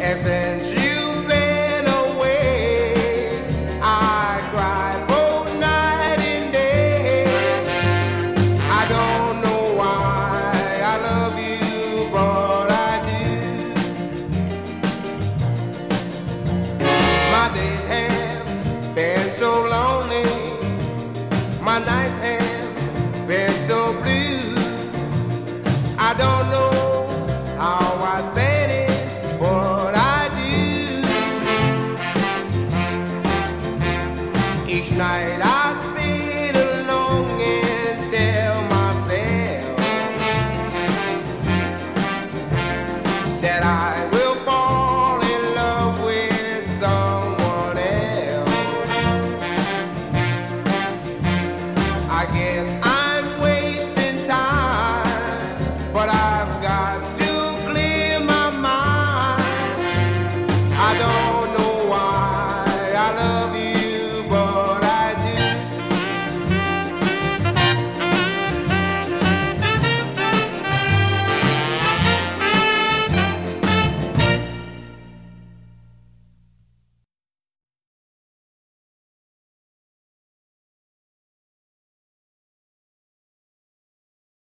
since you've been away, I cry both night and day. I don't know why I love you, but I do. My days have been so lonely, my nights have been so blue. I don't know how I stand it, but I do. Each night I sit alone and tell myself that I